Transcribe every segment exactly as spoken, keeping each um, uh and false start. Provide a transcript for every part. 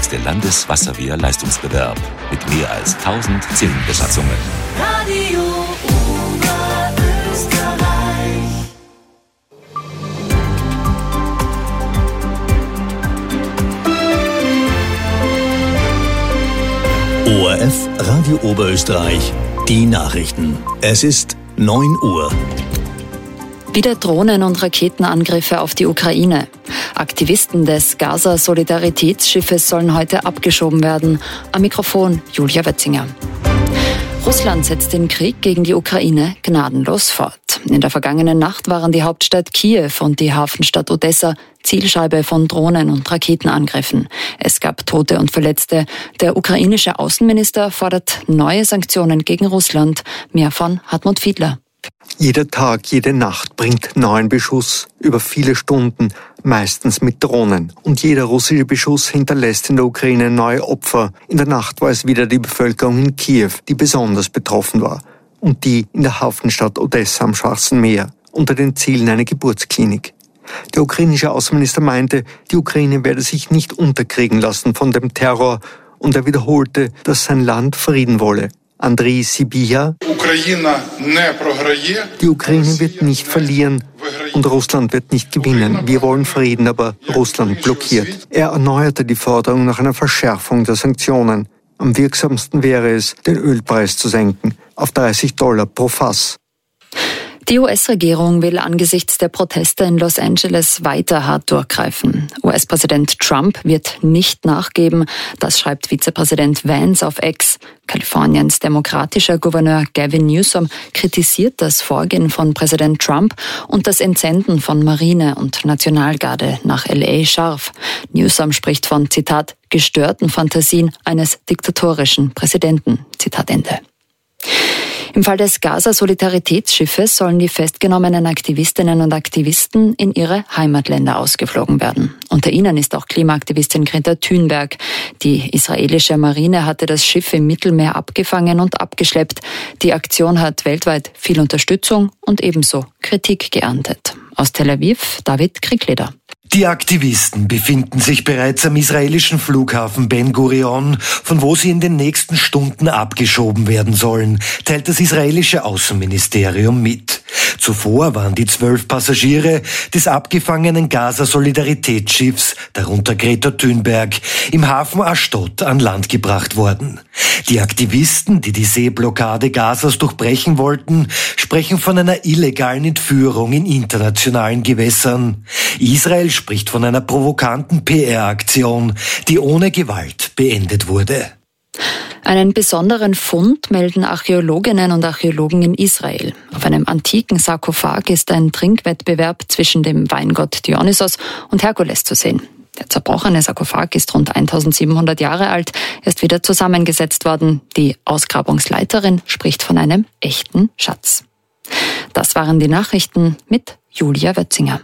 ist der Landeswasserwehr-Leistungsbewerb mit mehr als tausend Zillenbesatzungen. Radio O R F Radio Oberösterreich, die Nachrichten. Es ist neun Uhr. Wieder Drohnen- und Raketenangriffe auf die Ukraine. Aktivisten des Gaza-Solidaritätsschiffes sollen heute abgeschoben werden. Am Mikrofon Julia Wetzinger. Russland setzt den Krieg gegen die Ukraine gnadenlos fort. In der vergangenen Nacht waren die Hauptstadt Kiew und die Hafenstadt Odessa Zielscheibe von Drohnen- und Raketenangriffen. Es gab Tote und Verletzte. Der ukrainische Außenminister fordert neue Sanktionen gegen Russland. Mehr von Hartmut Fiedler. Jeder Tag, jede Nacht bringt neuen Beschuss über viele Stunden, meistens mit Drohnen. Und jeder russische Beschuss hinterlässt in der Ukraine neue Opfer. In der Nacht war es wieder die Bevölkerung in Kiew, die besonders betroffen war. Und die in der Hafenstadt Odessa am Schwarzen Meer, unter den Zielen einer Geburtsklinik. Der ukrainische Außenminister meinte, die Ukraine werde sich nicht unterkriegen lassen von dem Terror. Und er wiederholte, dass sein Land Frieden wolle. Andriy Sybiha: Die Ukraine wird nicht verlieren und Russland wird nicht gewinnen. Wir wollen Frieden, aber Russland blockiert. Er erneuerte die Forderung nach einer Verschärfung der Sanktionen. Am wirksamsten wäre es, den Ölpreis zu senken auf dreißig Dollar pro Fass. Die U S-Regierung will angesichts der Proteste in Los Angeles weiter hart durchgreifen. U S-Präsident Trump wird nicht nachgeben, das schreibt Vizepräsident Vance auf X. Kaliforniens demokratischer Gouverneur Gavin Newsom kritisiert das Vorgehen von Präsident Trump und das Entsenden von Marine und Nationalgarde nach L A scharf. Newsom spricht von, Zitat, gestörten Fantasien eines diktatorischen Präsidenten. Zitat Ende. Im Fall des Gaza-Solidaritätsschiffes sollen die festgenommenen Aktivistinnen und Aktivisten in ihre Heimatländer ausgeflogen werden. Unter ihnen ist auch Klimaaktivistin Greta Thunberg. Die israelische Marine hatte das Schiff im Mittelmeer abgefangen und abgeschleppt. Die Aktion hat weltweit viel Unterstützung und ebenso Kritik geerntet. Aus Tel Aviv, David Kriegleder. Die Aktivisten befinden sich bereits am israelischen Flughafen Ben Gurion, von wo sie in den nächsten Stunden abgeschoben werden sollen, teilt das israelische Außenministerium mit. Zuvor waren die zwölf Passagiere des abgefangenen Gaza-Solidaritätsschiffs, darunter Greta Thunberg, im Hafen Ashdod an Land gebracht worden. Die Aktivisten, die die Seeblockade Gazas durchbrechen wollten, sprechen von einer illegalen Entführung in internationalen Gewässern. Israel spricht von einer provokanten P R-Aktion, die ohne Gewalt beendet wurde. Einen besonderen Fund melden Archäologinnen und Archäologen in Israel. Auf einem antiken Sarkophag ist ein Trinkwettbewerb zwischen dem Weingott Dionysos und Herkules zu sehen. Der zerbrochene Sarkophag ist rund eintausendsiebenhundert Jahre alt, er ist wieder zusammengesetzt worden. Die Ausgrabungsleiterin spricht von einem echten Schatz. Das waren die Nachrichten mit Julia Wetzinger.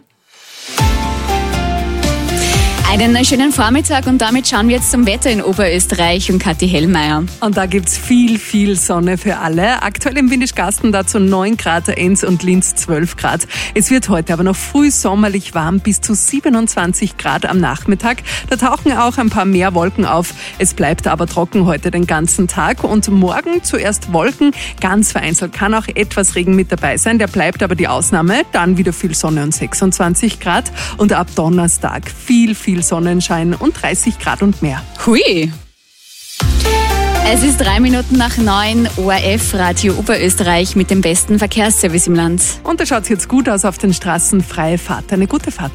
Einen schönen Vormittag und damit schauen wir jetzt zum Wetter in Oberösterreich und Kathi Hellmeier. Und da gibt's viel, viel Sonne für alle. Aktuell im Windischgarsten dazu neun Grad, Enns und Linz zwölf Grad. Es wird heute aber noch früh sommerlich warm, bis zu siebenundzwanzig Grad am Nachmittag. Da tauchen auch ein paar mehr Wolken auf. Es bleibt aber trocken heute den ganzen Tag und morgen zuerst Wolken. Ganz vereinzelt kann auch etwas Regen mit dabei sein. Der bleibt aber die Ausnahme. Dann wieder viel Sonne und sechsundzwanzig Grad. Und ab Donnerstag viel, viel Sonnenschein und dreißig Grad und mehr. Hui! Es ist drei Minuten nach neun, O R F Radio Oberösterreich mit dem besten Verkehrsservice im Land. Und da schaut es jetzt gut aus auf den Straßen. Freie Fahrt, eine gute Fahrt.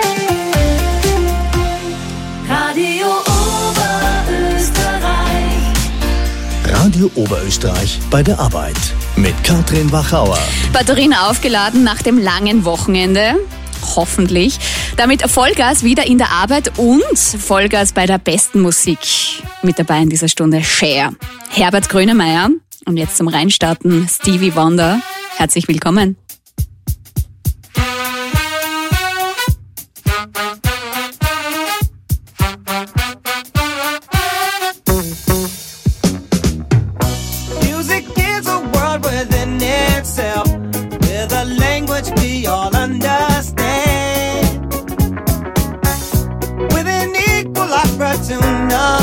Radio Oberösterreich. Radio Oberösterreich bei der Arbeit mit Katrin Wachauer. Batterien aufgeladen nach dem langen Wochenende. Hoffentlich. Damit Vollgas wieder in der Arbeit und Vollgas bei der besten Musik. Mit dabei in dieser Stunde Cher, Herbert Grönemeyer und jetzt zum Reinstarten Stevie Wonder. Herzlich willkommen. Music is a world within itself, with a language we all understand. With an equal opportunity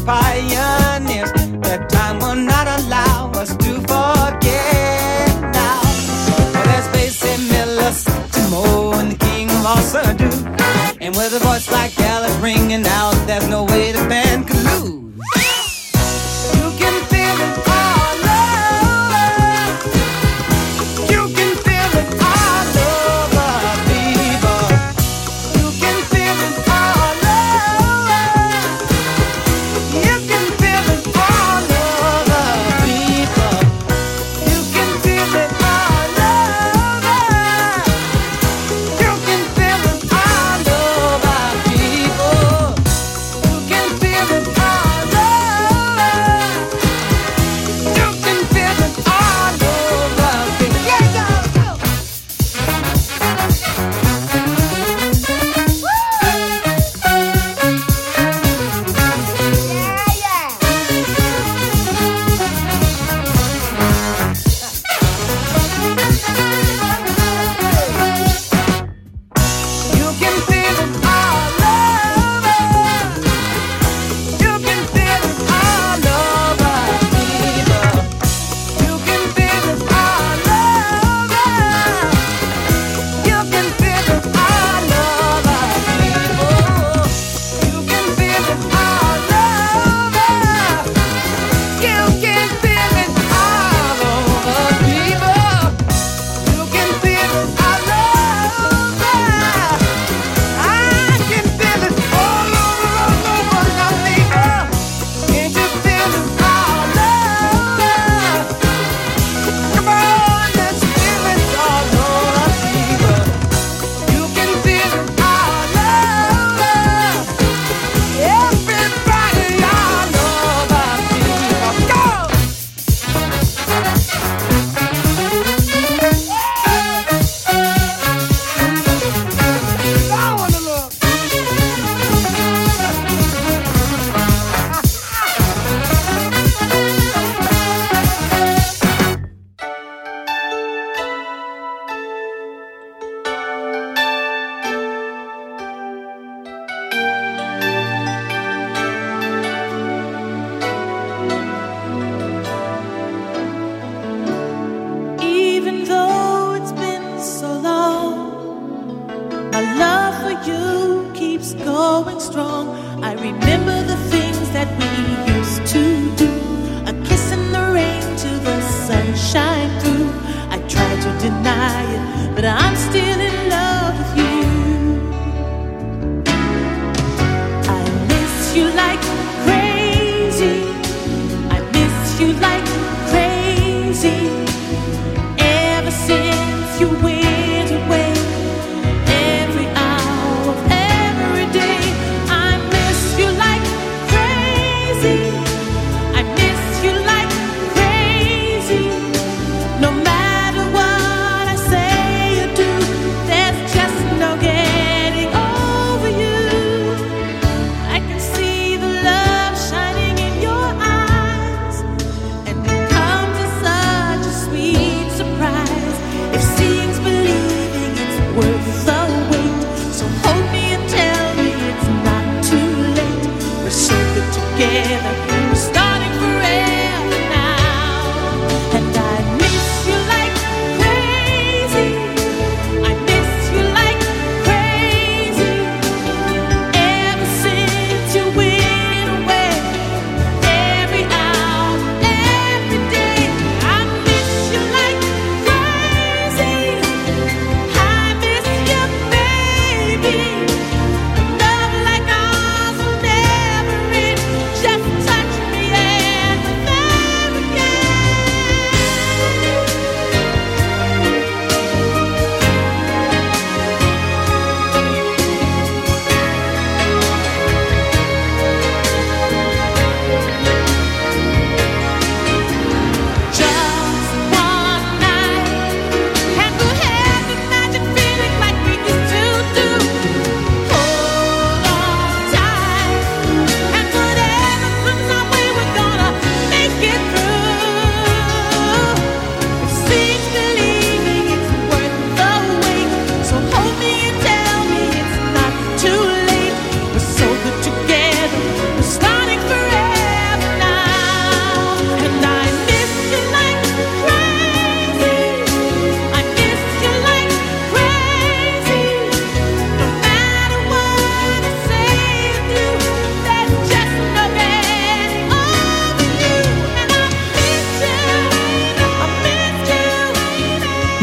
pioneers. That time will not allow us to forget now. Oh, there's Basie Miller, Timo, and the king of all Surdu. And with a voice like Alice ringing out, there's no way the band could lose. You can feel it all over. You can feel it all over, people. You can feel it all over. You can feel it all over, people. You can feel it all over. You can feel it all over, people. You can feel it all over. You can feel it all over, people. Yeah, yeah. You can feel it all over. You can feel it all over, people. You can feel it all over. You can feel it all over, people. You can feel it all over. You can feel it all over, people. You can feel it all over. I can feel it all over, all over now, people. Can't you feel it all over? Come on, let's feel it all over, people. You can feel it all over. Everybody all over, people. Go! I wanna look. Even though it's been so long, my love for you keeps going strong. I remember the things that we used to do. A kiss in the rain till the sunshine through. I try to deny it, but I'm still in love with you. I miss you like crazy. I miss you like crazy. Ever since you went away, every hour of every day, I miss you like crazy. I miss you like crazy. No matter what I say or do, there's just no getting over you. I can see the love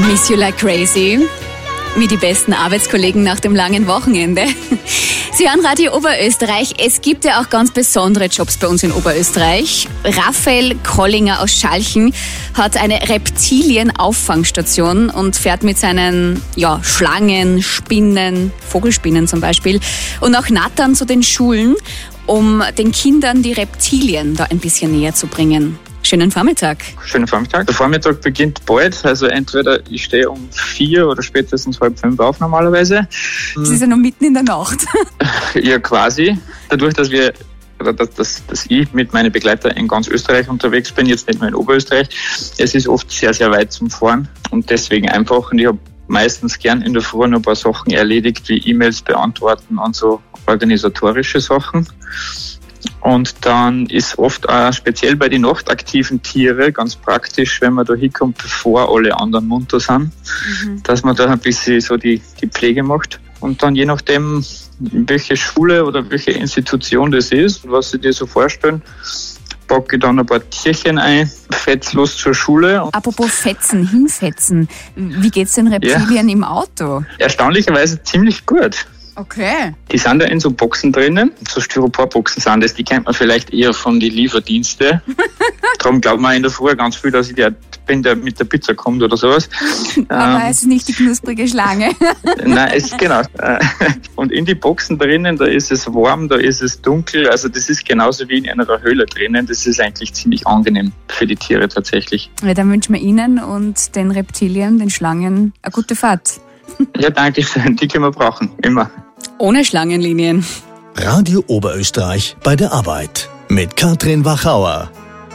Miss You Like Crazy. Wie die besten Arbeitskollegen nach dem langen Wochenende. Sie hören Radio Oberösterreich. Es gibt ja auch ganz besondere Jobs bei uns in Oberösterreich. Raphael Kollinger aus Schalchen hat eine Reptilien-Auffangstation und fährt mit seinen ja, Schlangen, Spinnen, Vogelspinnen zum Beispiel und auch Nattern zu den Schulen, um den Kindern die Reptilien da ein bisschen näher zu bringen. Schönen Vormittag. Schönen Vormittag. Der Vormittag beginnt bald, also entweder ich stehe um vier oder spätestens halb fünf auf normalerweise. Es ist ja noch mitten in der Nacht. Ja, quasi. Dadurch, dass wir, oder dass, dass, dass ich mit meinen Begleitern in ganz Österreich unterwegs bin, jetzt nicht nur in Oberösterreich, es ist oft sehr, sehr weit zum Fahren und deswegen einfach. Und ich habe meistens gern in der Früh noch ein paar Sachen erledigt, wie E-Mails beantworten und so organisatorische Sachen. Und dann ist oft auch speziell bei den nachtaktiven Tieren ganz praktisch, wenn man da hinkommt, bevor alle anderen munter sind, mhm. dass man da ein bisschen so die, die Pflege macht. Und dann je nachdem, welche Schule oder welche Institution das ist, was Sie dir so vorstellen, packe ich dann ein paar Tierchen ein, fetz los zur Schule. Apropos Fetzen, hinfetzen, wie geht's den Reptilien ja. im Auto? Erstaunlicherweise ziemlich gut. Okay. Die sind da in so Boxen drinnen, so Styroporboxen sind das, die kennt man vielleicht eher von den Lieferdiensten. Darum glaubt man in der Früh ganz viel, dass ich der, wenn der mit der Pizza kommt oder sowas. Aber ähm, es ist nicht die knusprige Schlange. Nein, es genau. Und in die Boxen drinnen, da ist es warm, da ist es dunkel, also das ist genauso wie in einer Höhle drinnen. Das ist eigentlich ziemlich angenehm für die Tiere tatsächlich. Ja, dann wünschen wir Ihnen und den Reptilien, den Schlangen, eine gute Fahrt. Ja, danke schön. Die können wir brauchen. Immer. Ohne Schlangenlinien. Radio Oberösterreich bei der Arbeit mit Katrin Wachauer.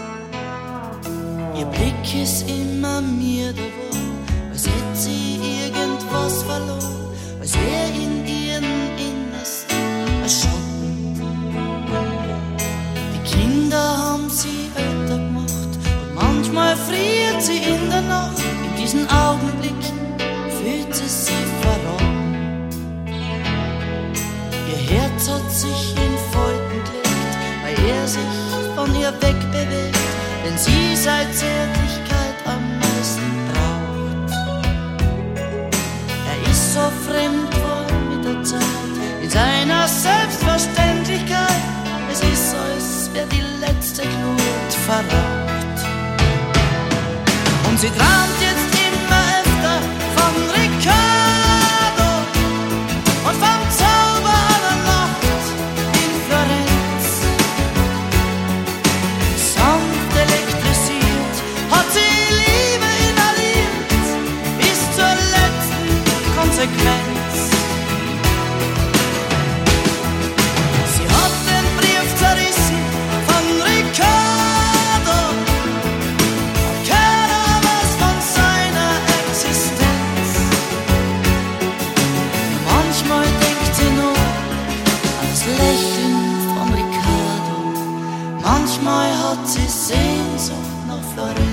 Ihr Blick ist immer mir gewohnt, als hätte sie irgendwas verloren, als wäre in ihren Innersten ein Schatten. Die Kinder haben sie älter gemacht und manchmal friert sie in der Nacht. In diesen Augenblicken fühlt sie sich verraten. Ihr Herz hat sich in Falten gelegt, weil er sich von ihr wegbewegt, wenn sie seit Zärtlichkeit am meisten braucht. Er ist so fremd geworden mit der Zeit, in seiner Selbstverständlichkeit. Es ist so, als wäre die letzte Glut verraucht. Und sie träumt jetzt immer öfter von Riccardo und vom Zauber aller Nacht in Florenz. Sanft elektrisiert hat sie Liebe inhaliert bis zur letzten Konsequenz. Sie hat den Brief zerrissen von Riccardo, keiner weiß von seiner Existenz. Manchmal denkt sie nur an das Lächeln von Riccardo, manchmal hat sie Sehnsucht nach Florenz.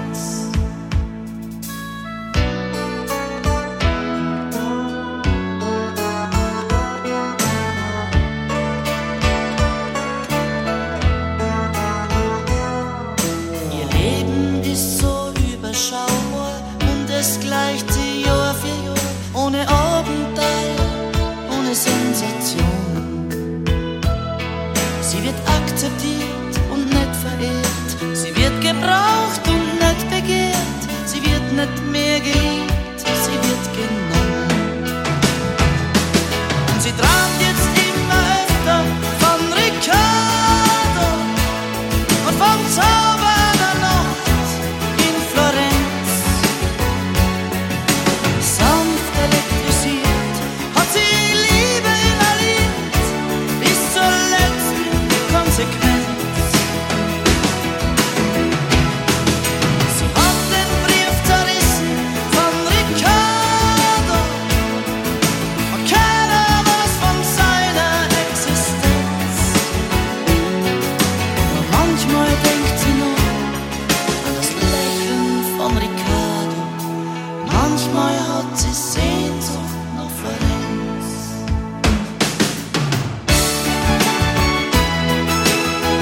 Ihr Leben ist so überschaubar und es gleicht sie Jahr für Jahr, ohne Abenteuer, ohne Sensation. Sie wird akzeptiert und nicht verehrt, sie wird gebraucht und nicht begehrt, sie wird nicht mehr geliebt, sie wird genommen. Und sie träumt jetzt immer öfter von Riccardo und vom Zauber der Nacht in Florenz. Sanft elektrisiert hat sie Liebe inhaliert bis zur letzten Konsequenz. Sie hat den Brief zerrissen von Riccardo und keiner weiß von seiner Existenz. Nur manchmal denkt sie nur an das Lächeln von Riccardo, manchmal hat sie Sehnsucht nach Florenz.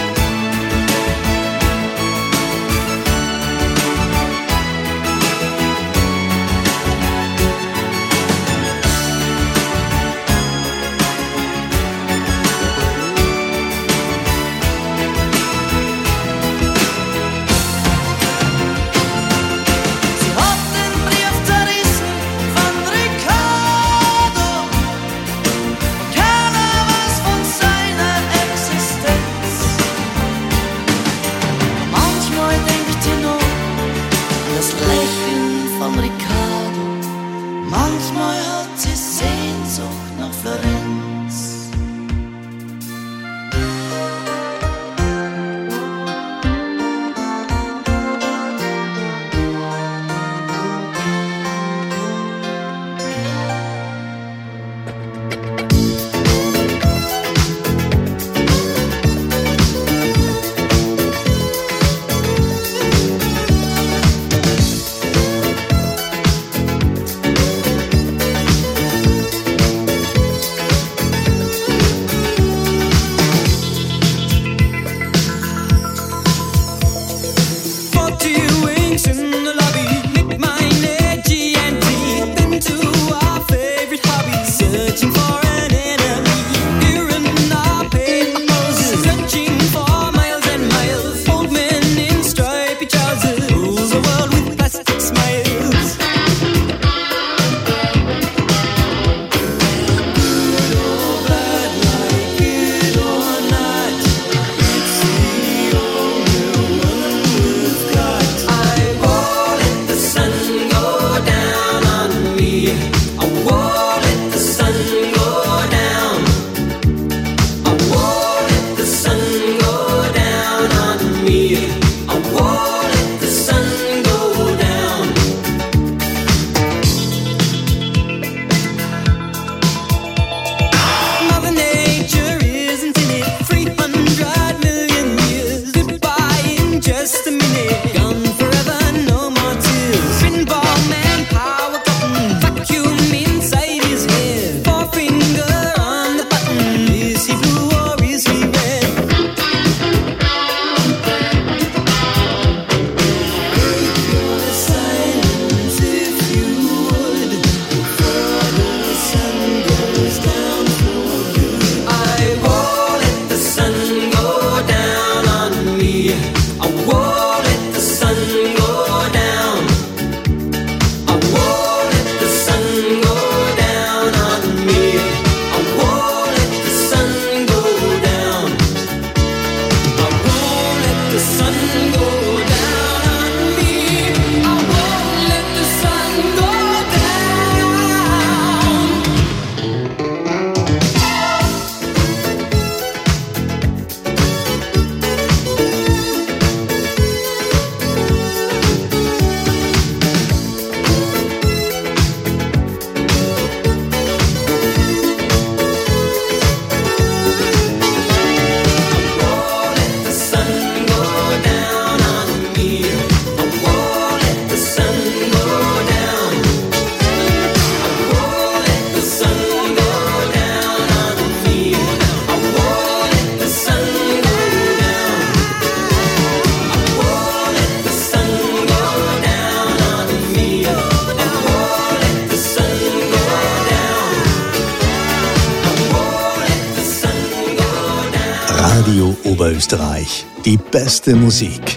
Radio Oberösterreich. Die beste Musik.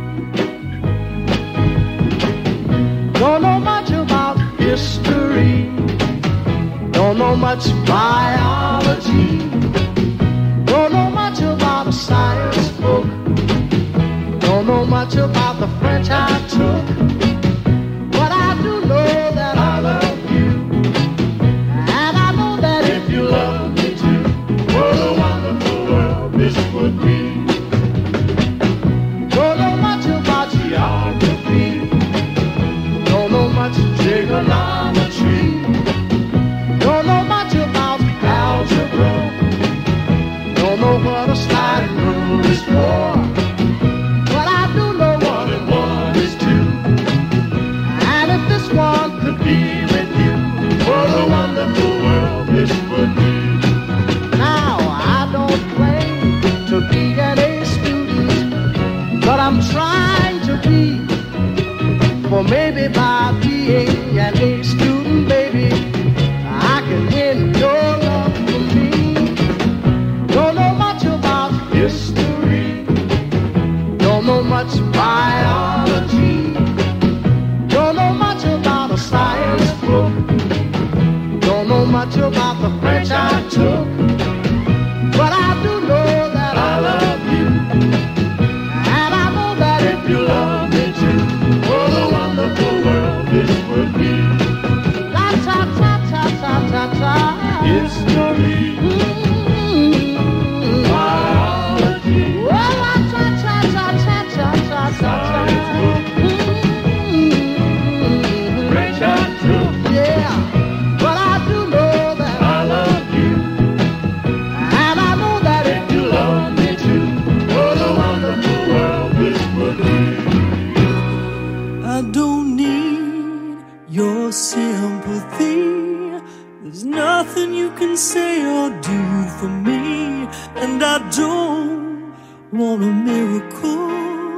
Don't know much about history. Don't know much biology. Don't know much about a science book. Don't know much about the French I took. But I do know that I love you. And I know that if you love me too, what a wonderful world this would be. Don't know much about geography. Don't know much trigonometry. Don't know much about algebra. Don't know what a sliding rule is for. But I do know one and one is two. And if this one could be with you, what a wonderful world this would be. Now I don't claim to be an A student, but I'm trying to be. For maybe by being an A student, baby, I can win your love for me. Don't know much about history. Don't know much biology. Don't know much about a science book. Don't know much about the French I took. But I do know that I love you. And I know that if you love me too, what a wonderful world this would be. La ta ta ta ta ta ta. History. Mm-hmm. Biology. Oh, la ta ta ta ta ta ta ta ta. Mm-hmm. French I took. Yeah. But I do know that I love you. And I know that if you love me too, what a wonderful world this would be. I don't need your sympathy. There's nothing you can say or do for me. And I don't want a miracle.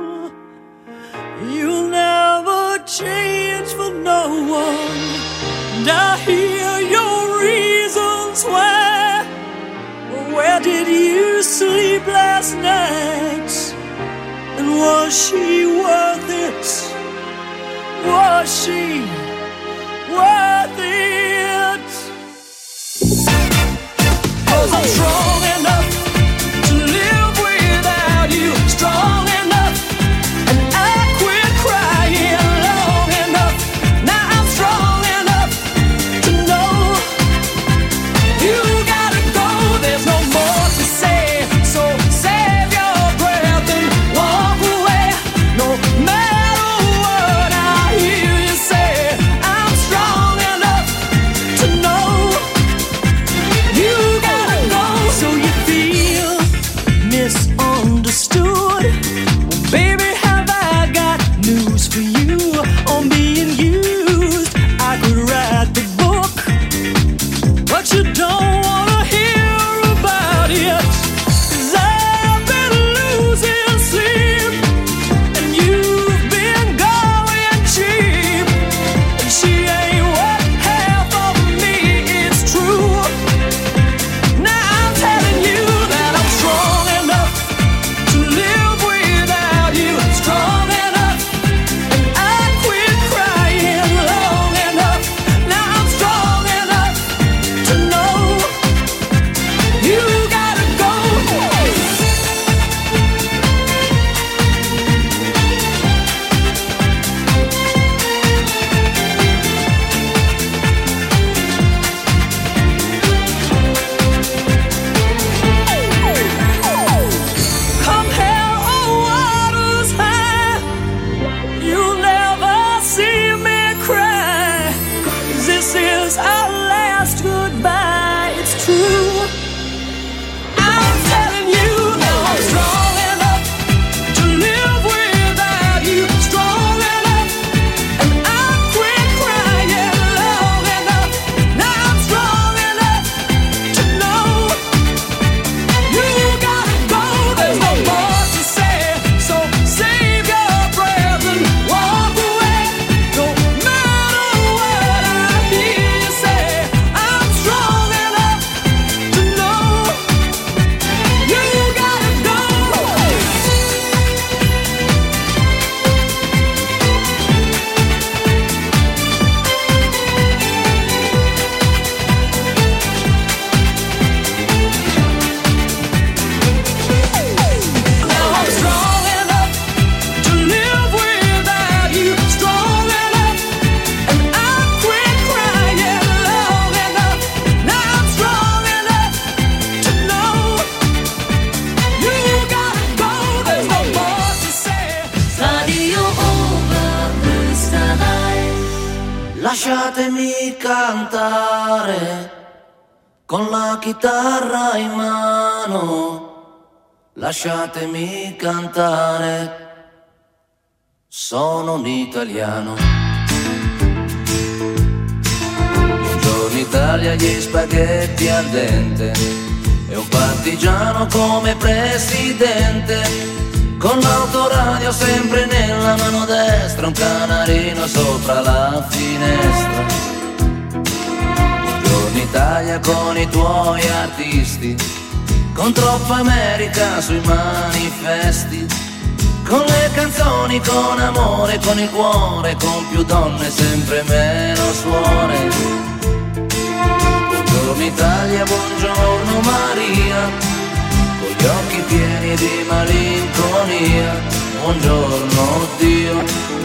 You'll never change for no one. And I hear your reasons why. Where did you sleep last night? And was she worth it? Was she worth it? 'Cause I'm strong enough to live without you. Strong enough, and I quit crying long enough. Now I'm strong enough to know you gotta go. There's no more to say, so save your breath and walk away. No matter what I hear you say, I'm strong enough to know you gotta go. So Lasciatemi cantare con la chitarra in mano, lasciatemi cantare, sono un italiano. Buongiorno Italia, gli spaghetti al dente e un partigiano come presidente, con l'autoradio sempre nella mano destra, un canarino sopra la finestra. Buongiorno Italia con i tuoi artisti, con troppa America sui manifesti, con le canzoni, con amore, con il cuore, con più donne, sempre meno suore. Buongiorno Italia, buongiorno Maria, con gli occhi pieni di malinconia, buongiorno Dio,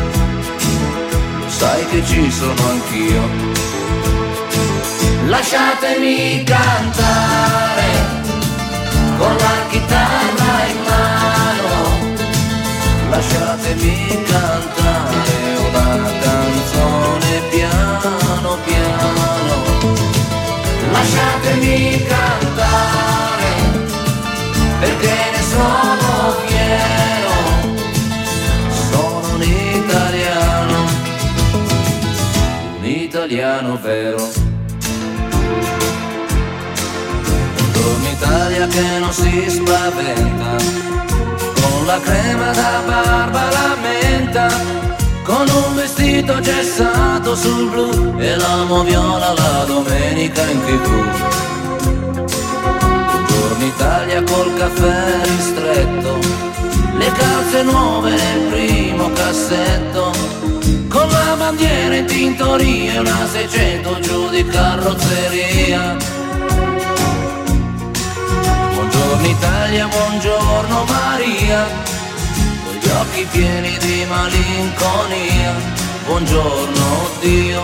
lo sai che ci sono anch'io. Lasciatemi cantare con la chitarra in mano, lasciatemi cantare una canzone piano piano, lasciatemi cantare perché ne sono fiero, sono un italiano, un italiano vero. Buongiorno Italia che non si spaventa, con la crema da barba la menta, con un vestito gessato sul blu e l'amo viola la domenica in tivù. Italia col caffè ristretto, le calze nuove nel primo cassetto, con la bandiera in tintoria e una seicento giù di carrozzeria. Buongiorno Italia, buongiorno Maria, con gli occhi pieni di malinconia, buongiorno Dio,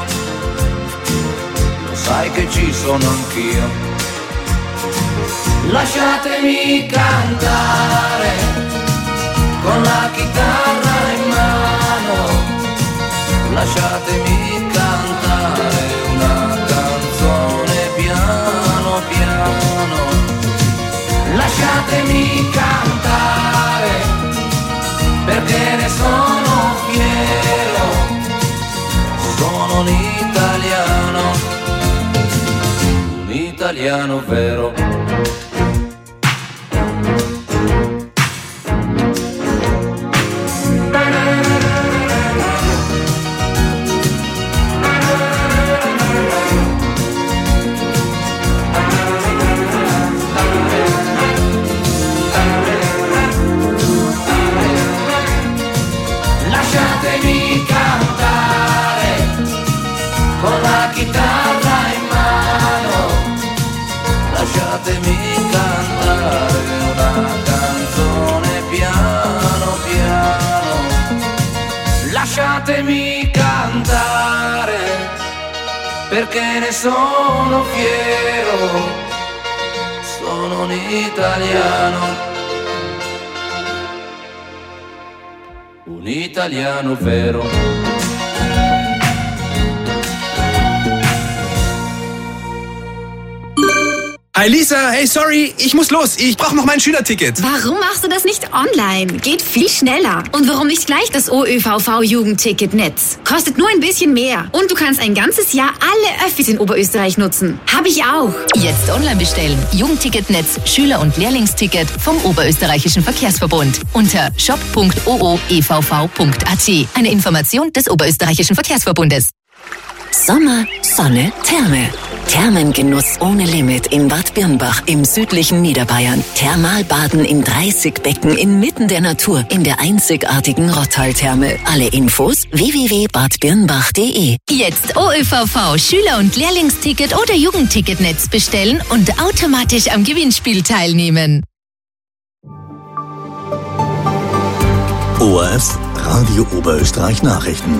lo sai che ci sono anch'io. Lasciatemi cantare con la chitarra in mano, lasciatemi cantare una canzone piano piano, lasciatemi cantare perché ne sono fiero, sono un italiano, un italiano vero. Lasciatemi cantare con la chitarra in mano, lasciatemi cantare una canzone piano piano, lasciatemi cantare perché ne sono fiero, sono un italiano, un italiano vero. Hi Lisa, hey sorry, ich muss los. Ich brauche noch mein Schülerticket. Warum machst du das nicht online? Geht viel schneller. Und warum nicht gleich das O Ö V V-Jugendticket-Netz? Kostet nur ein bisschen mehr. Und du kannst ein ganzes Jahr alle Öffis in Oberösterreich nutzen. Hab ich auch. Jetzt online bestellen. Jugendticketnetz, Schüler- und Lehrlingsticket vom Oberösterreichischen Verkehrsverbund. Unter shop punkt o o e v v punkt a t. Eine Information des Oberösterreichischen Verkehrsverbundes. Sommer, Sonne, Therme. Thermengenuss ohne Limit in Bad Birnbach im südlichen Niederbayern. Thermalbaden in dreißig Becken inmitten der Natur in der einzigartigen Rottal-Therme. Alle Infos w w w punkt bad birnbach punkt d e. Jetzt O Ö V V, Schüler- und Lehrlingsticket oder Jugendticketnetz bestellen und automatisch am Gewinnspiel teilnehmen. O R F Radio Oberösterreich Nachrichten.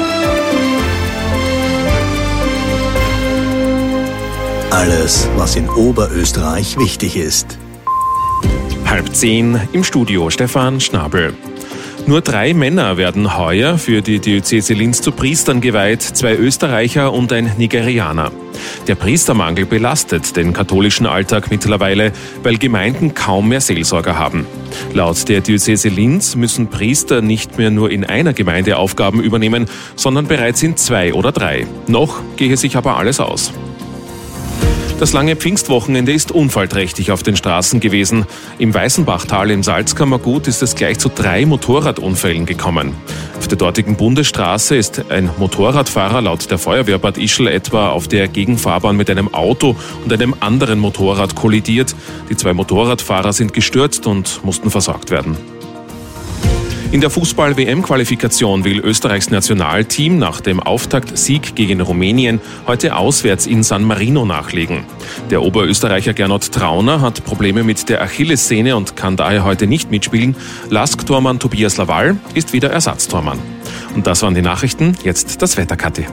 Alles, was in Oberösterreich wichtig ist. Halb zehn, im Studio Stefan Schnabel. Nur drei Männer werden heuer für die Diözese Linz zu Priestern geweiht, zwei Österreicher und ein Nigerianer. Der Priestermangel belastet den katholischen Alltag mittlerweile, weil Gemeinden kaum mehr Seelsorger haben. Laut der Diözese Linz müssen Priester nicht mehr nur in einer Gemeinde Aufgaben übernehmen, sondern bereits in zwei oder drei. Noch gehe sich aber alles aus. Das lange Pfingstwochenende ist unfallträchtig auf den Straßen gewesen. Im Weißenbachtal im Salzkammergut ist es gleich zu drei Motorradunfällen gekommen. Auf der dortigen Bundesstraße ist ein Motorradfahrer laut der Feuerwehr Bad Ischl etwa auf der Gegenfahrbahn mit einem Auto und einem anderen Motorrad kollidiert. Die zwei Motorradfahrer sind gestürzt und mussten versorgt werden. In der Fußball-W M-Qualifikation will Österreichs Nationalteam nach dem Auftaktsieg gegen Rumänien heute auswärts in San Marino nachlegen. Der Oberösterreicher Gernot Trauner hat Probleme mit der Achillessehne und kann daher heute nicht mitspielen. Lask-Tormann Tobias Laval ist wieder Ersatztormann. Und das waren die Nachrichten, jetzt das Wetter, Kathi.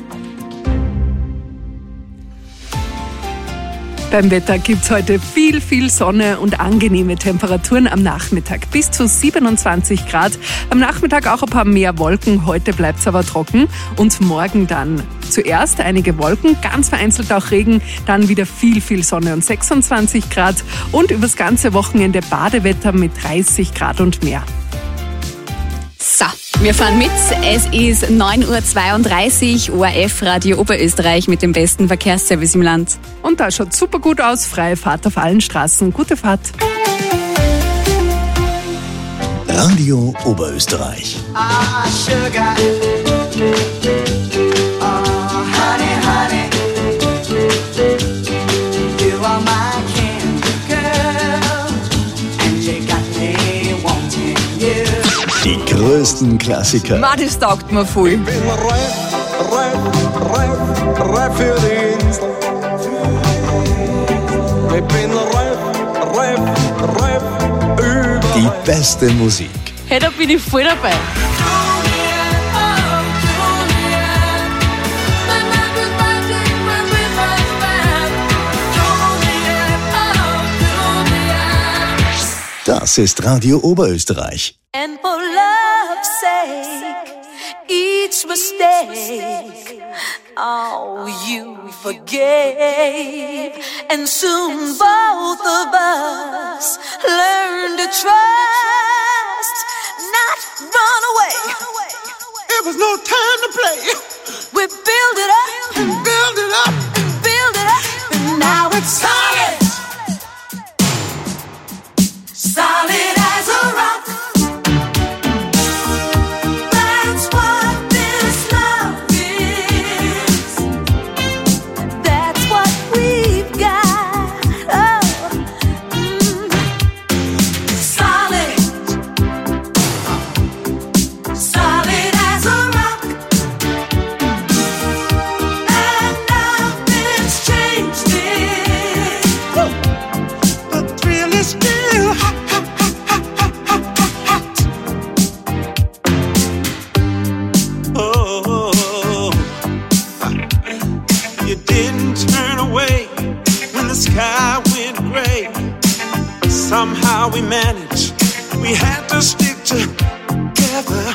Beim Wetter gibt's heute viel, viel Sonne und angenehme Temperaturen am Nachmittag. Bis zu siebenundzwanzig Grad. Am Nachmittag auch ein paar mehr Wolken. Heute bleibt's aber trocken. Und morgen dann zuerst einige Wolken, ganz vereinzelt auch Regen. Dann wieder viel, viel Sonne und sechsundzwanzig Grad. Und übers ganze Wochenende Badewetter mit dreißig Grad und mehr. So, wir fahren mit. Es ist neun Uhr zweiunddreißig, O R F Radio Oberösterreich mit dem besten Verkehrsservice im Land. Und da schaut super gut aus. Freie Fahrt auf allen Straßen. Gute Fahrt. Radio Oberösterreich. Ah, sugar. Oh, honey, honey. You are my candy girl. And you got me wanting you. Die größten Klassiker. Ma, das taugt mir voll. Ich bin reif, reif, reif, reif für die Insel. Ich bin reif, reif, reif über. Die beste Musik. Hey, da bin ich voll dabei. Das ist Radio Oberösterreich. And for love's sake, each mistake, oh, you forgave. And soon both of us learned to trust, not run away. It was no time to play. We build it up, and build it up, and build it up, and now it's solid. Solid as a rock. That's what this love is. That's what we've got. Oh, mm. Solid. Solid as a rock. And nothing's changed it. The thrill is still hot. Sky went gray. Somehow we managed. We had to stick together.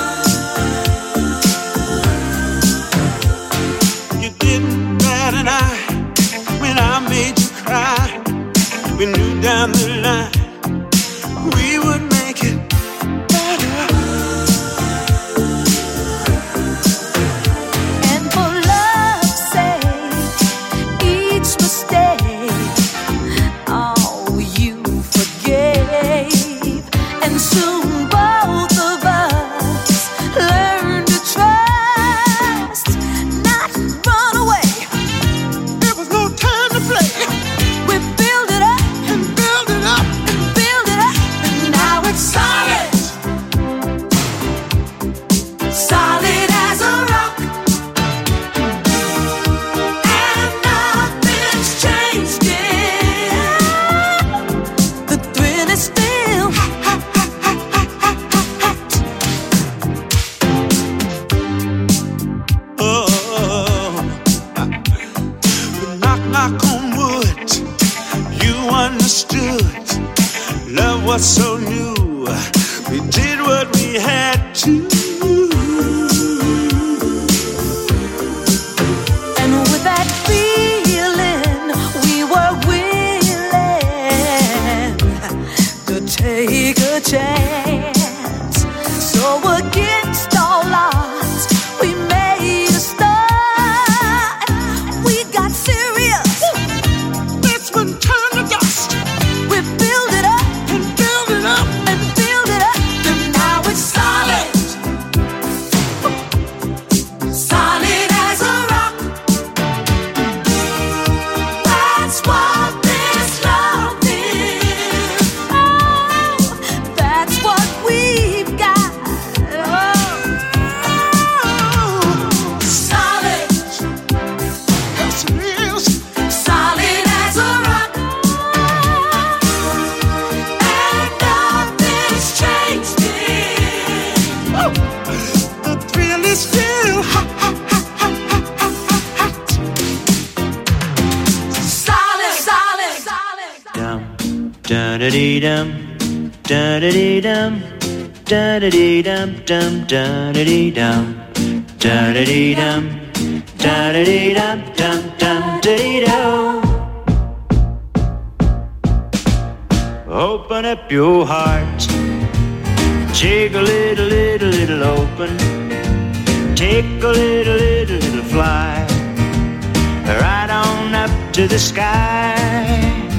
You didn't bat an eye when I made you cry. We knew down the line we would make it better. And for love's sake, each mistake, oh, you forgave. And soon both of us learned to trust, not run away. There was no time to play. We build it up and build it up and build it up, and now it's solid. Solid as a rock. And nothing's changed it. The thrill is still hot. Oh, knock, knock on wood. You understood. Love was so new. We did what we had to. And with that feeling, we were willing to take a chance. So against all odds, we made a start. We got serious. This one turned to dust. We build it up and build it up and build it up, and now it's solid. Solid as a rock. That's what this love is. Oh, that's what we've got. Oh, solid. Yes, it is. Solid as a rock. And nothing's changed it. Oh, the thrill is still hot, hot, hot, hot, hot, hot, hot, hot. Solid, solid, solid. Dum da da dee dum da da dee dum da da dee dum dum da da dee dum da da dee dum da da dee dum dum dum da dee dum. Open up your heart, take a little, little, little open, take a little, little, little fly, right on up to the sky.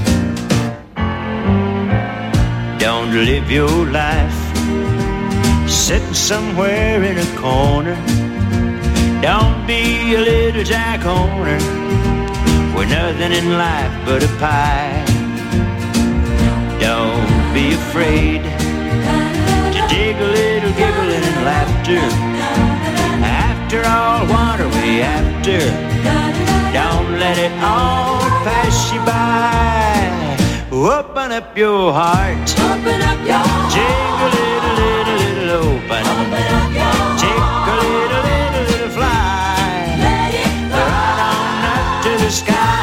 Don't live your life sitting somewhere in a corner. Don't be a little jack owner with nothing in life but a pie. Don't be afraid to dig a little giggling and laughter. After all, what are we after? Don't let it all pass you by. Open up your heart. Open up your heart. Take a little, little, little open. Open up your heart. Take a little, little, little fly. Let it fly. Right on up to the sky.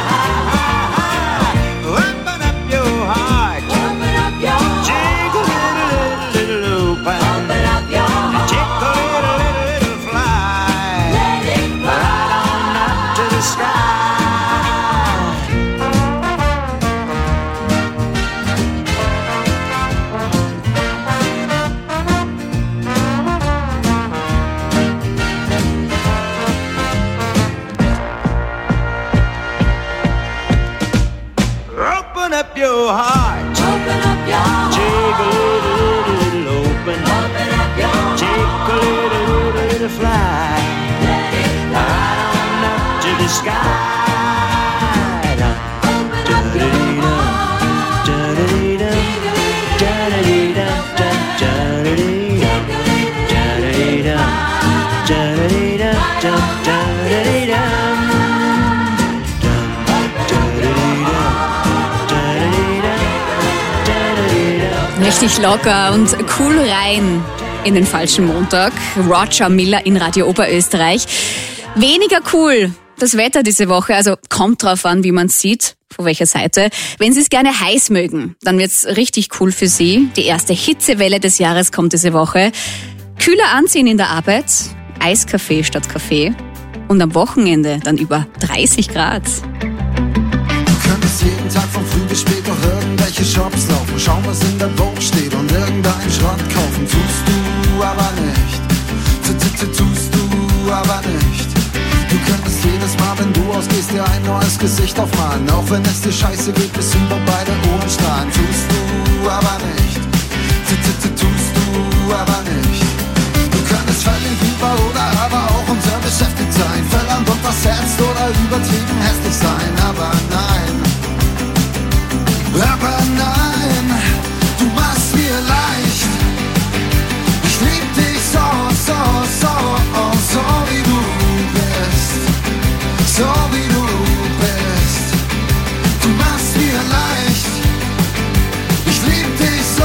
Open up your heart. Open up your heart. Take a little, little, little open. Open up your heart. Take a little, little, little fly. Let it fly. Right on up to the sky. Open up your heart. Open up your heart. Take a little, little, little open. Open up your heart. Take a little, little, little fly. Let it fly. Right on up to the sky. Open up your heart. Da-da-dee-dum, da-da-dee-dum, da-da-dee-dum, da-da-dee-dum, da-da-dee-dum, dum, da-da-dee-dum. Richtig locker und cool rein in den falschen Montag. Roger Miller in Radio Oberösterreich. Weniger cool das Wetter diese Woche, also kommt drauf an, wie man es sieht, von welcher Seite. Wenn Sie es gerne heiß mögen, dann wird's richtig cool für Sie. Die erste Hitzewelle des Jahres kommt diese Woche. Kühler anziehen in der Arbeit, Eiskaffee statt Kaffee und am Wochenende dann über dreißig Grad. Du könntest jeden Tag von früh bis spät noch irgendwelche Shops laufen, schauen, was in der Vogue steht und irgendeinen Schrott kaufen. Tust du aber nicht, tust du aber nicht. Du könntest jedes Mal, wenn du ausgehst, dir ein neues Gesicht aufmalen. Auch wenn es dir scheiße geht, bis über beide Ohren strahlen. Tust du aber nicht, tust du aber nicht. Du könntest völlig lieber oder aber auch unterbeschäftigt sein, verlangt und versetzt oder übertrieben hässlich sein. Aber nein, aber nein, du machst mir leicht. Ich lieb dich so, so, so, oh, so wie du bist, so wie du bist. Du machst mir leicht. Ich lieb dich so.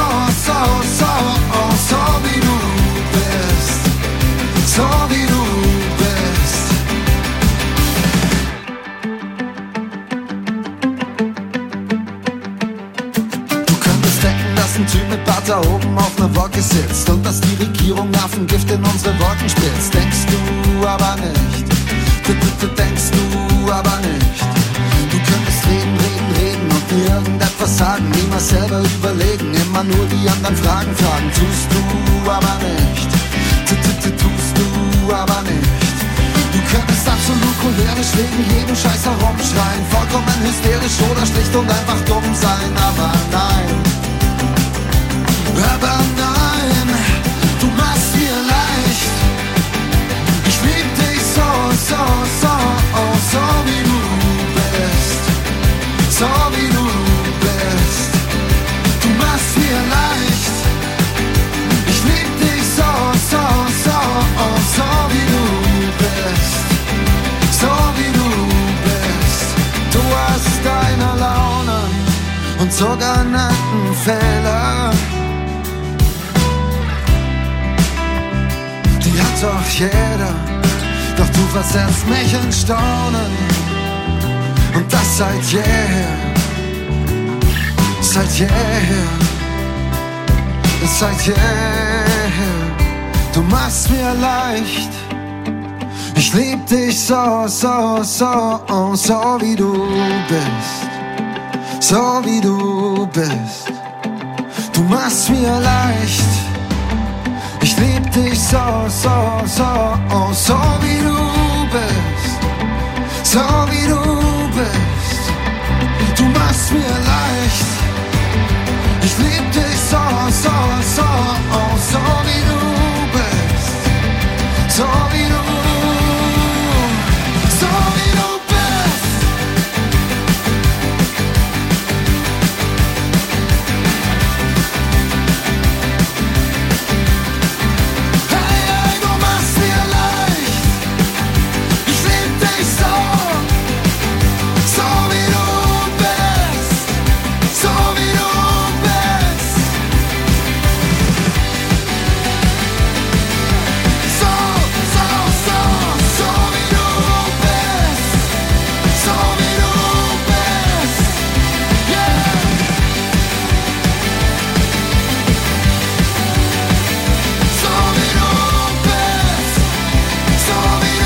Bild mit Bart da oben auf ner Wolke sitzt und dass die Regierung Nervengift in unsere Wolken spitzt. Denkst du aber nicht, du, du, du denkst du aber nicht. Du könntest reden, reden, reden und mir irgendetwas sagen, niemals selber überlegen, immer nur die anderen Fragen fragen. Tust du aber nicht, du, du, du tust du aber nicht. Du könntest absolut cholerisch wegen jedem Scheiß herumschreien, vollkommen hysterisch oder schlicht und einfach dumm sein, aber nein, aber nein, du machst mir leicht. Ich lieb dich so, so, so, oh, so wie du bist, so wie du bist. Du machst mir leicht. Ich lieb dich so, so, so, oh, so wie du bist, so wie du bist. Du hast deine Laune und sogar netten Fehler. Die hat doch jeder, doch du versetzt mich in Staunen. Und das seit jeher, seit jeher, seit jeher. Du machst mir leicht. Ich lieb dich so, so, so, oh, so wie du bist, so wie du bist. Du machst mir leicht. Ich lieb dich so, so, so, oh, so wie du bist, so wie du bist. Du machst mir leicht. Ich lieb dich so, so, so, oh, so wie du bist, so wie du, so wie du bist. Hey, hey, du machst mir leicht. Ich lieb dich so, so wie du bist, so wie du bist. So, so, so, so wie du bist, so wie du bist, yeah. So wie du bist, so wie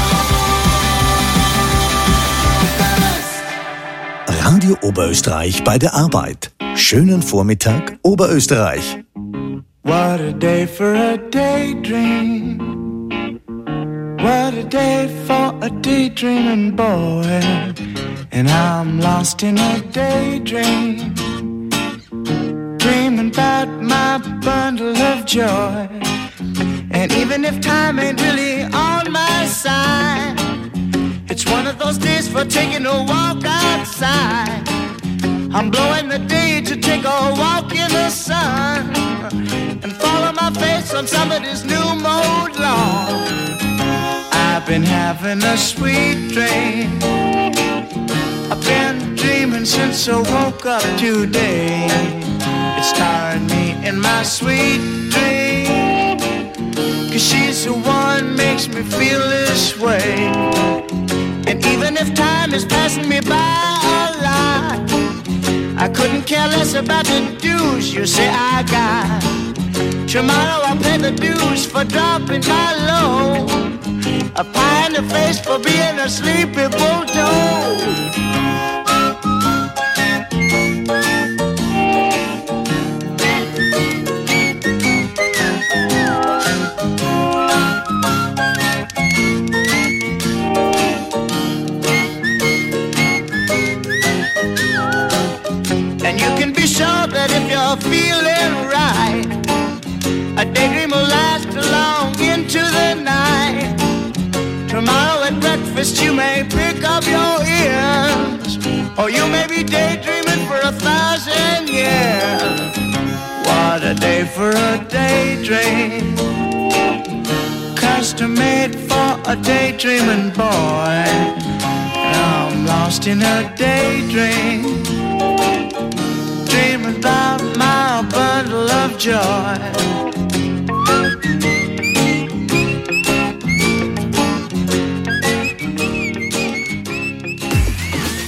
du bist. Radio Oberösterreich bei der Arbeit. Schönen Vormittag, Oberösterreich. What a day for a daydream. What a day for a daydreaming boy. And I'm lost in a daydream, dreaming about my bundle of joy. And even if time ain't really on my side, it's one of those days for taking a walk outside. I'm blowing the day to take a walk in the sun and follow my face on somebody's new mode lawn. I've been having a sweet dream. I've been dreaming since I woke up today. It's tiring me in my sweet dream, 'cause she's the one makes me feel this way. And even if time is passing me by a lot, I couldn't care less about the dues you say I got. Tomorrow I'll pay the dues for dropping my load, a pie in the face for being a sleepy bulldog. And you can be sure that if you're feeling right, a daydream will last long into the night. Tomorrow at breakfast you may pick up your ears, or you may be daydreaming for a thousand years. What a day for a daydream, custom made for a daydreaming boy. I'm lost in a daydream, dreaming about my bundle of joy.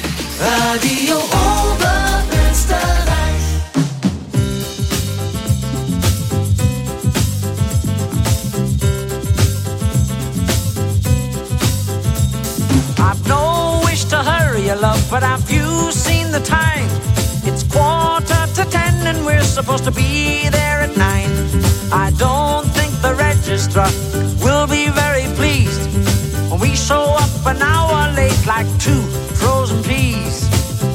Radio Oberösterreich. the time. It's quarter to ten and we're supposed to be there at nine. I don't think the registrar will be very pleased when we show up an hour late like two frozen peas.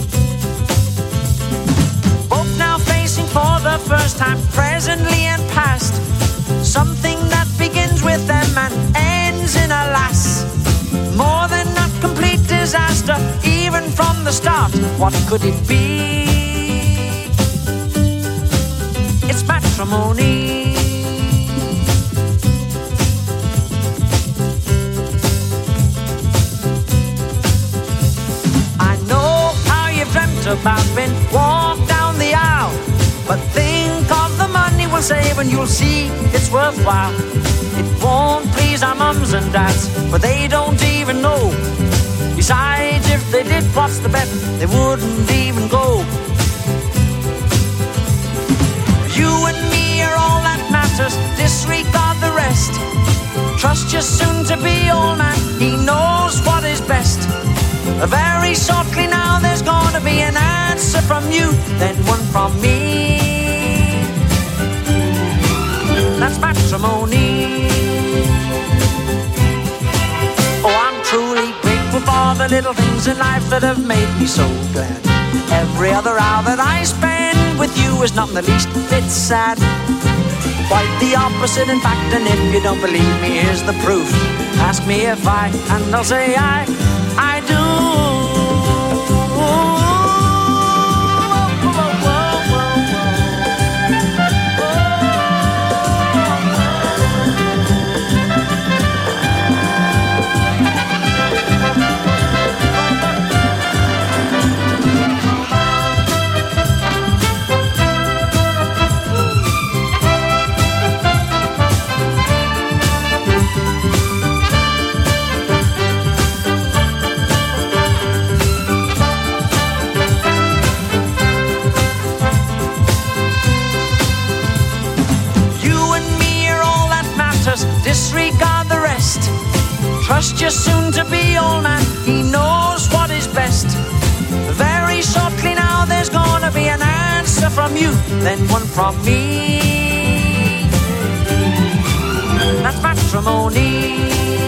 Both now facing for the first time, presently and past, something that begins with them and ends in a lass. More than a complete disaster, even from the start. What could it be? It's matrimony. I know how you've dreamt about being walked down the aisle, but think of the money we'll save and you'll see it's worthwhile. It won't please our mums and dads, but they don't even know. Besides, if they did, what's the bet? They wouldn't even go. You and me are all that matters, disregard the rest. Trust your soon-to-be old man, he knows what is best. Very shortly now there's gonna be an answer from you, then one from me. That's matrimony. Oh, I'm truly grateful for the little things in life that have made me so glad. Every other hour that I spend with you is not in the least bit sad. Quite the opposite, in fact, and if you don't believe me, here's the proof. Ask me if I, and I'll say I, I do. Disregard the rest. Trust your soon-to-be old man, he knows what is best. Very shortly now there's gonna be an answer from you, then one from me. That's matrimony.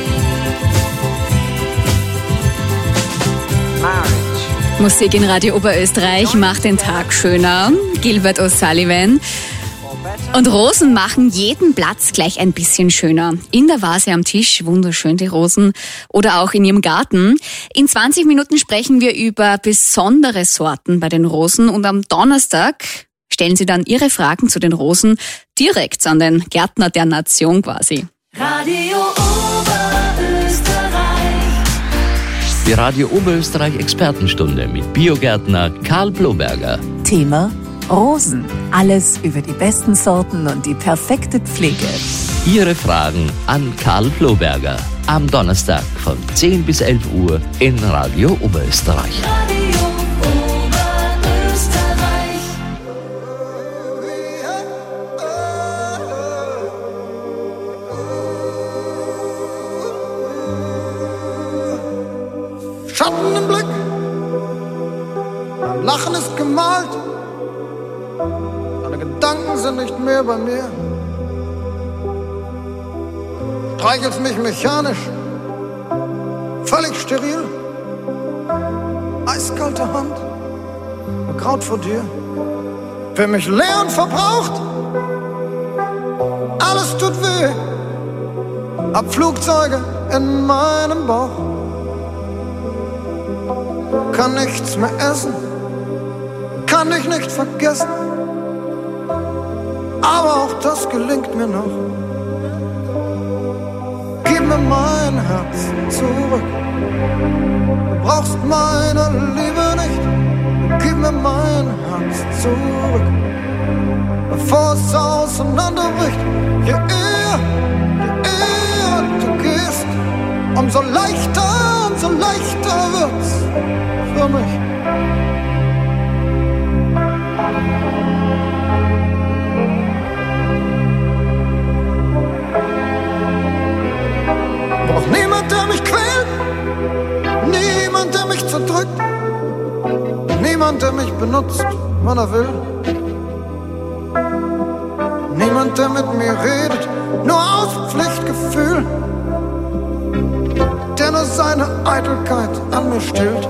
Marriage. Musik in Radio Oberösterreich macht den Tag schöner. Gilbert O'Sullivan. Und Rosen machen jeden Platz gleich ein bisschen schöner. In der Vase am Tisch, wunderschön die Rosen, oder auch in Ihrem Garten. In zwanzig Minuten sprechen wir über besondere Sorten bei den Rosen und am Donnerstag stellen Sie dann Ihre Fragen zu den Rosen direkt an den Gärtner der Nation quasi. Radio Oberösterreich. Die Radio Oberösterreich Expertenstunde mit Biogärtner Karl Bloberger. Thema Rosen. Alles über die besten Sorten und die perfekte Pflege. Ihre Fragen an Karl Bloberger. Am Donnerstag von zehn bis elf Uhr in Radio Oberösterreich. Radio Oberösterreich. Schatten im Blick, mein Lachen ist gemalt. Deine Gedanken sind nicht mehr bei mir. Streichelst mich mechanisch, völlig steril. Eiskalte Hand, Kraut vor dir. Für mich leer und verbraucht, alles tut weh. Hab Flugzeuge in meinem Bauch. Kann nichts mehr essen, kann dich nicht vergessen. Aber auch das gelingt mir noch. Gib mir mein Herz zurück. Du brauchst meine Liebe nicht. Gib mir mein Herz zurück, bevor es auseinanderbricht. Je eher, je eher du gehst, umso leichter, umso leichter wird's für mich. Brauch niemand, der mich quält, niemand, der mich zerdrückt, niemand, der benutzt, wann er will. Niemand, der mit mir redet, nur aus Pflichtgefühl, der nur seine Eitelkeit an mir stillt.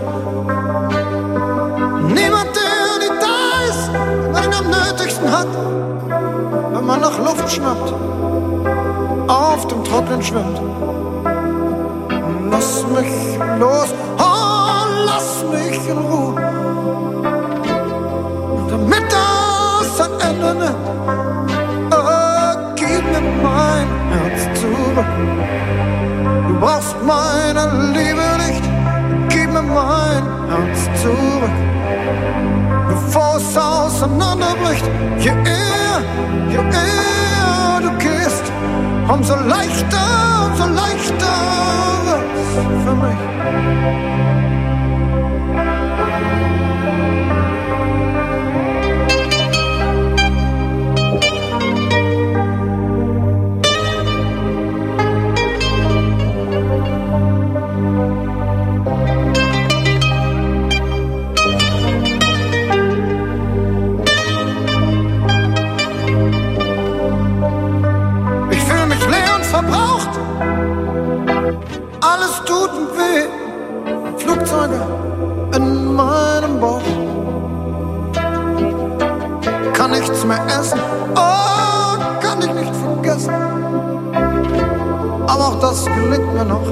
Niemand, der nie da ist, wenn man ihn am nötigsten hat, wenn man nach Luft schnappt, auf dem Trocknen schwimmt. Lass mich los, oh, lass mich in Ruhe, damit das ein Ende nimmt. Oh, gib mir mein Herz zurück. Du brauchst meine Liebe nicht, gib mir mein Herz zurück. Bevor es auseinanderbricht, je eher, je eher du gehst, umso leichter, umso leichter wird's für mich. Alles tut weh, Flugzeuge in meinem Bauch. Kann nichts mehr essen, oh, kann ich nicht vergessen. Aber auch das gelingt mir noch.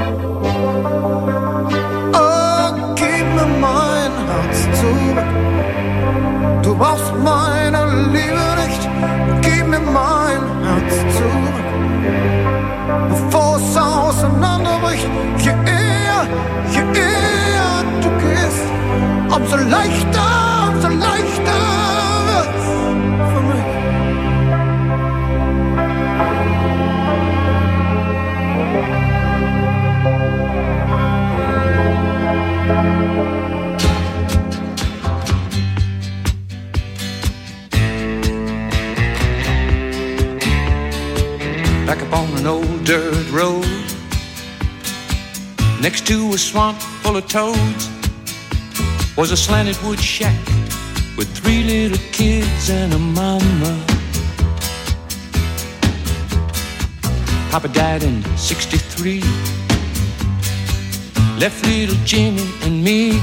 Oh, gib mir mein Herz zurück. Du brauchst meine Liebe nicht, gib mir mein Herz zurück. Bevor es auseinanderbricht, je eher, je eher du gehst, umso leichter, umso leichter wird's für mich. Back up on an old dirt road, next to a swamp full of toads, was a slanted wood shack with three little kids and a mama. Papa died in sixty-three, left little Jimmy and me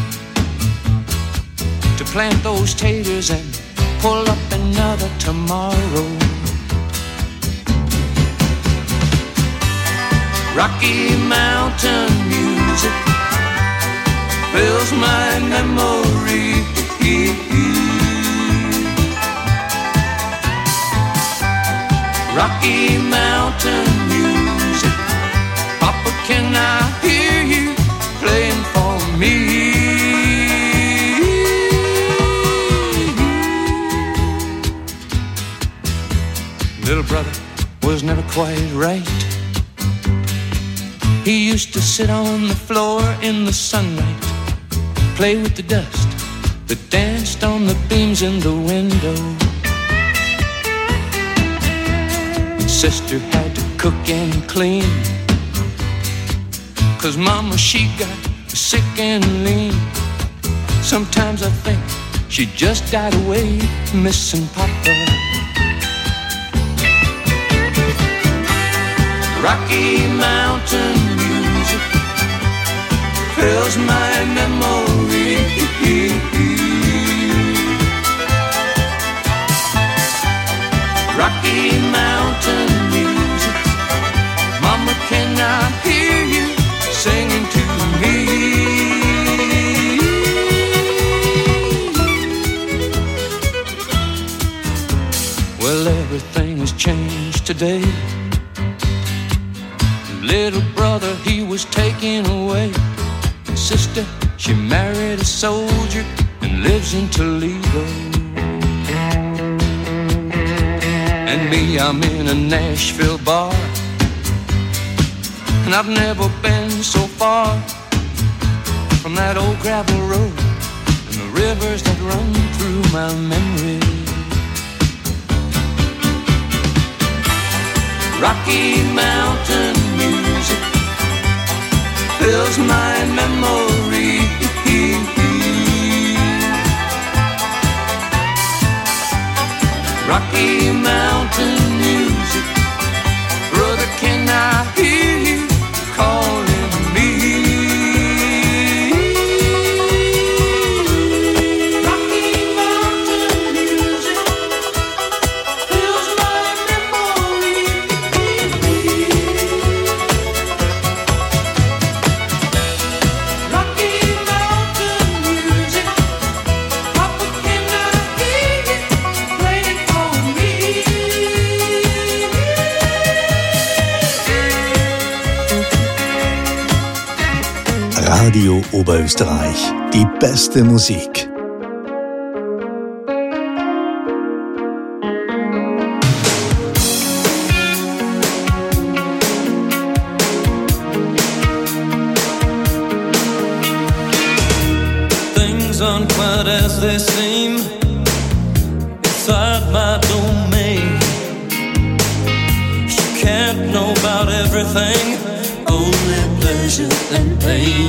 to plant those taters and pull up another tomorrow. Rocky Mountain music fills my memory. Rocky Mountain music, Papa, can I hear you playing for me? Little brother was never quite right. He used to sit on the floor in the sunlight, play with the dust that danced on the beams in the window. And sister had to cook and clean, 'cause mama, she got sick and lean. Sometimes I think she just died away, missing Papa. Rocky Mountain music fills my memory. Rocky Mountain music, Mama, can I hear you singing to me? Well, everything has changed today. Little brother, he was taken away. And sister, she married a soldier and lives in Toledo. And me, I'm in a Nashville bar, and I've never been so far from that old gravel road and the rivers that run through my memory. Rocky Mountain music fills my memory. Rocky Mountain music. Brother, can I hear you calling me? Rocky Mountain music fills my memory. Rocky Mountain music. Papa, can I hear you playing for me? Radio Oberösterreich. Die beste Musik. Things aren't quite as they seem inside my domain. You can't know about everything, only pleasure and pain.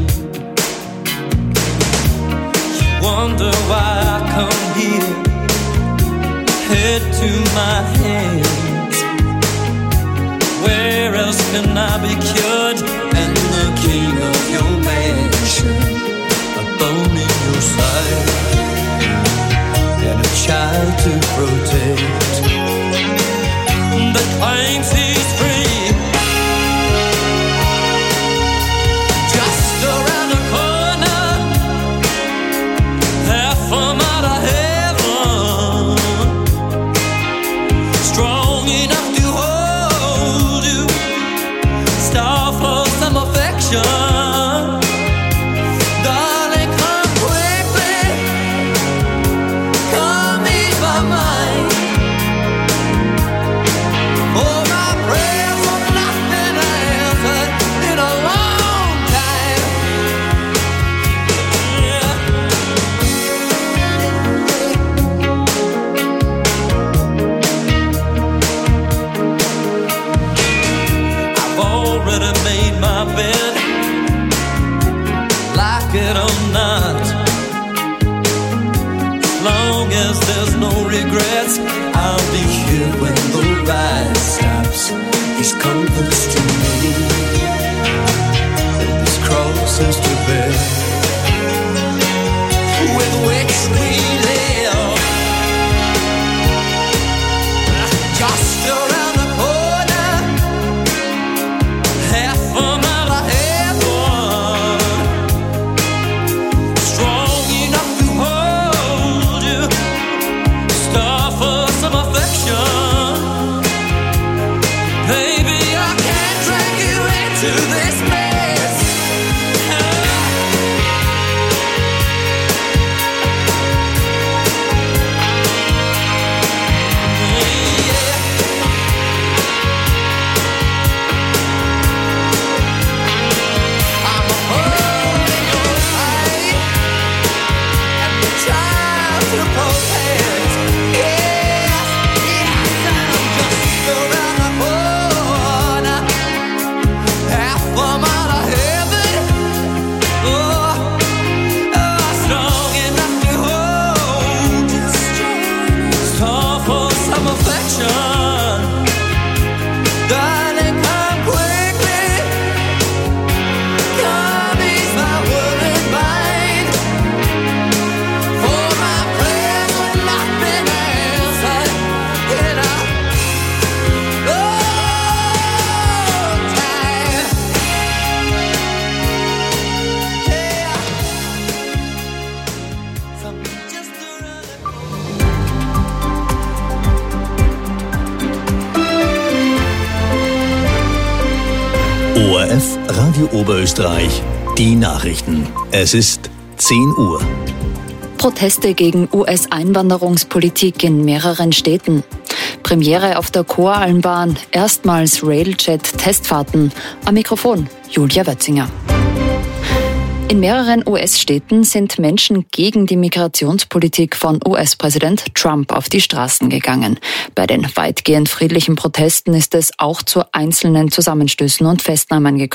You wonder why I come here, head to my hands. Where else can I be cured and the king of your mansion? A bone in your side and a child to protect that claims he's free. Just around the corner, half a mile of heaven, strong enough to hold you, star for some affection. Darling, come quickly, come ease my mind. Oh, my prayers have not been answered in a long time. Yeah. I've already made my bed, like it or not. As long as there's no regrets, I'll be here when the ride stops. He's compass to me, his crosses to bear, with which we live. Just around the corner, half a mile of heaven, strong enough to hold you, star for some affection. Baby, I can't drag you into this mess. I'm a hole in your eye and the child to protect. Yes, yes, I'm just around the corner, half a mile of heaven. Oh, oh, strong enough to hold you, star for some affection. Darling, come quickly, come ease my worried mind. For my prayers have not been answered in a long time. Yeah. Some just around the O R F Radio Oberösterreich. Die Nachrichten. Es ist zehn Uhr. Proteste gegen U S-Einwanderungspolitik in mehreren Städten. Premiere auf der Koralmbahn, erstmals Railjet-Testfahrten. Am Mikrofon Julia Wötzinger. In mehreren U S-Städten sind Menschen gegen die Migrationspolitik von U S-Präsident Trump auf die Straßen gegangen. Bei den weitgehend friedlichen Protesten ist es auch zu einzelnen Zusammenstößen und Festnahmen gekommen.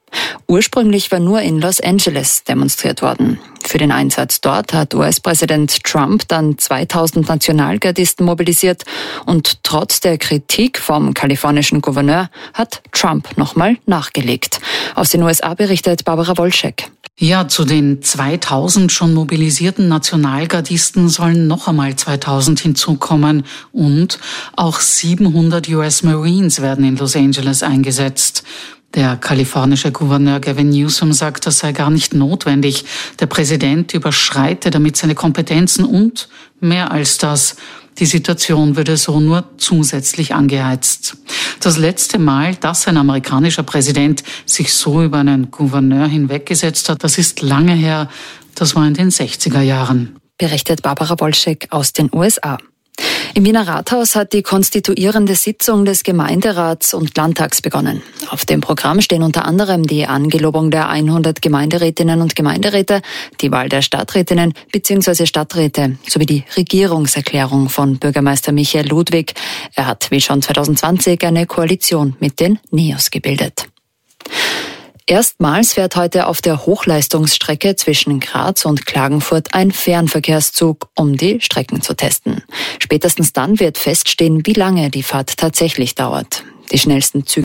Ursprünglich war nur in Los Angeles demonstriert worden. Für den Einsatz dort hat U S-Präsident Trump dann zweitausend Nationalgardisten mobilisiert und trotz der Kritik vom kalifornischen Gouverneur hat Trump nochmal nachgelegt. Aus den U S A berichtet Barbara Wolschek. Ja, zu den zweitausend schon mobilisierten Nationalgardisten sollen noch einmal zweitausend hinzukommen und auch siebenhundert U S Marines werden in Los Angeles eingesetzt. Der kalifornische Gouverneur Gavin Newsom sagt, das sei gar nicht notwendig. Der Präsident überschreite damit seine Kompetenzen und mehr als das. Die Situation würde so nur zusätzlich angeheizt. Das letzte Mal, dass ein amerikanischer Präsident sich so über einen Gouverneur hinweggesetzt hat, das ist lange her. Das war in den sechziger Jahren. Berichtet Barbara Wolschek aus den U S A. Im Wiener Rathaus hat die konstituierende Sitzung des Gemeinderats und Landtags begonnen. Auf dem Programm stehen unter anderem die Angelobung der hundert Gemeinderätinnen und Gemeinderäte, die Wahl der Stadträtinnen bzw. Stadträte sowie die Regierungserklärung von Bürgermeister Michael Ludwig. Er hat wie schon zweitausendzwanzig eine Koalition mit den NEOS gebildet. Erstmals fährt heute auf der Hochleistungsstrecke zwischen Graz und Klagenfurt ein Fernverkehrszug, um die Strecken zu testen. Spätestens dann wird feststehen, wie lange die Fahrt tatsächlich dauert. Die schnellsten Züge